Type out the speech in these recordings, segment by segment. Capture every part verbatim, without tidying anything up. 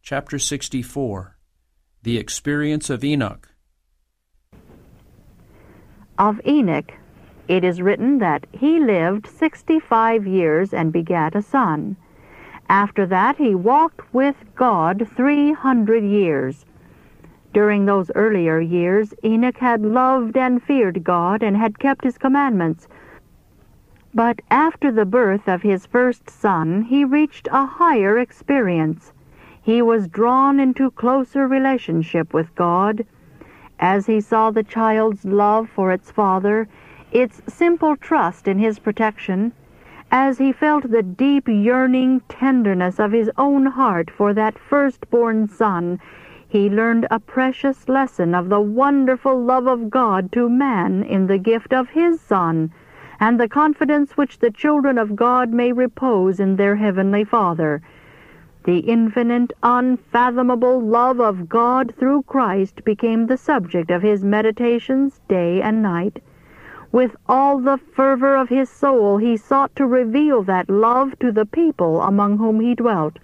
Chapter sixty-four. The Experience of Enoch. Of Enoch it is written that he lived sixty-five years and begat a son. After that he walked with God three hundred years. During those earlier years Enoch had loved and feared God and had kept his commandments. But after the birth of his first son he reached a higher experience. He was drawn into closer relationship with God. As he saw the child's love for its father, its simple trust in his protection, as he felt the deep yearning tenderness of his own heart for that firstborn son, he learned a precious lesson of the wonderful love of God to man in the gift of his Son, and the confidence which the children of God may repose in their heavenly Father. The infinite, unfathomable love of God through Christ became the subject of his meditations day and night. With all the fervor of his soul he sought to reveal that love to the people among whom he dwelt.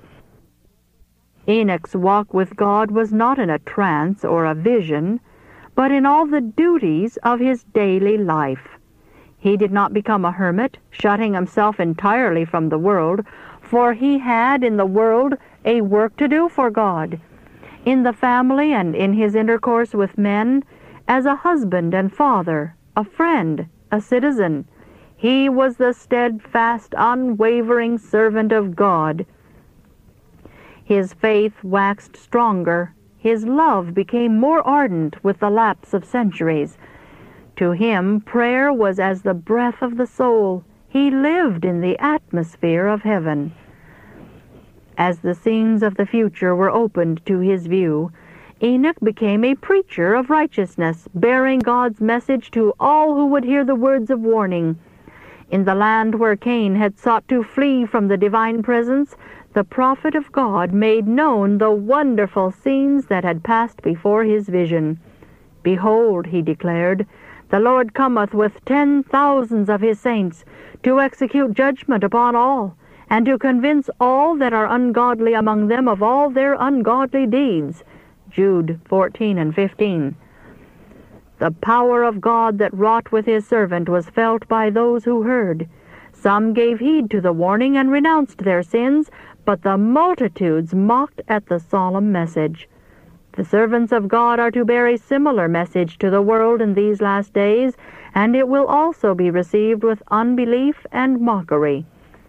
Enoch's walk with God was not in a trance or a vision, but in all the duties of his daily life. He did not become a hermit, shutting himself entirely from the world, for he had in the world a work to do for God, in the family and in his intercourse with men, as a husband and father, a friend, a citizen. He was the steadfast, unwavering servant of God. His faith waxed stronger. His love became more ardent with the lapse of centuries. To him, prayer was as the breath of the soul. He lived in the atmosphere of heaven. As the scenes of the future were opened to his view, Enoch became a preacher of righteousness, bearing God's message to all who would hear the words of warning. In the land where Cain had sought to flee from the divine presence, the prophet of God made known the wonderful scenes that had passed before his vision. "Behold," he declared, "the Lord cometh with ten thousands of his saints, to execute judgment upon all, and to convince all that are ungodly among them of all their ungodly deeds." Jude fourteen and fifteen. The power of God that wrought with his servant was felt by those who heard. Some gave heed to the warning and renounced their sins, but the multitudes mocked at the solemn message. The servants of God are to bear a similar message to the world in these last days, and it will also be received with unbelief and mockery.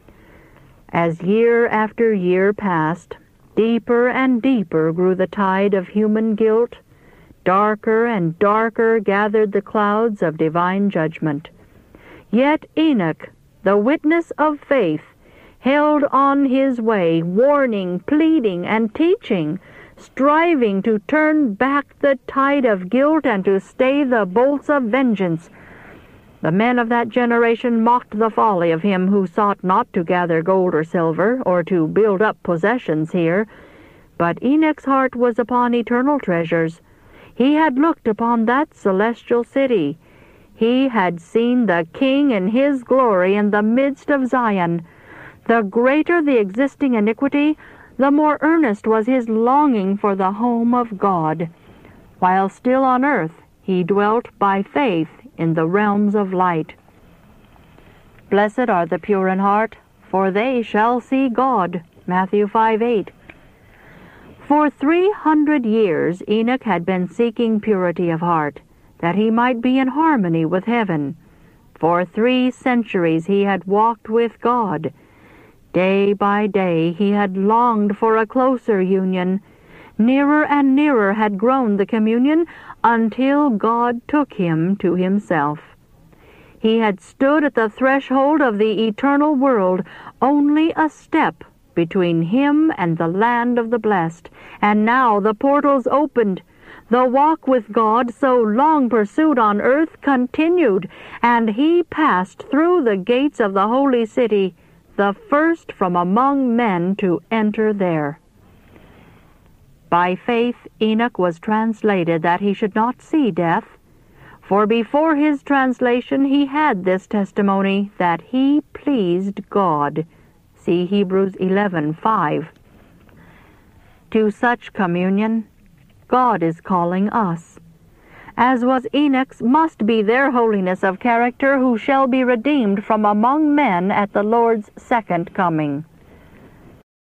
As year after year passed, deeper and deeper grew the tide of human guilt. Darker and darker gathered the clouds of divine judgment. Yet Enoch, the witness of faith, held on his way, warning, pleading, and teaching, striving to turn back the tide of guilt and to stay the bolts of vengeance. The men of that generation mocked the folly of him who sought not to gather gold or silver, or to build up possessions here. But Enoch's heart was upon eternal treasures. He had looked upon that celestial city. He had seen the King in his glory in the midst of Zion. The greater the existing iniquity, the more earnest was his longing for the home of God. While still on earth, he dwelt by faith in the realms of light. Blessed are the pure in heart, for they shall see God. Matthew five eight. For three hundred years Enoch had been seeking purity of heart, that he might be in harmony with heaven. For three centuries he had walked with God. Day by day he had longed for a closer union. Nearer and nearer had grown the communion until God took him to himself. He had stood at the threshold of the eternal world, only a step between him and the land of the blessed, and now the portals opened. The walk with God, so long pursued on earth, continued, and he passed through the gates of the holy city, the first from among men to enter there. By faith Enoch was translated that he should not see death, for before his translation he had this testimony, that he pleased God. See Hebrews eleven five. To such communion, God is calling us. As was Enoch's, must be their holiness of character who shall be redeemed from among men at the Lord's second coming.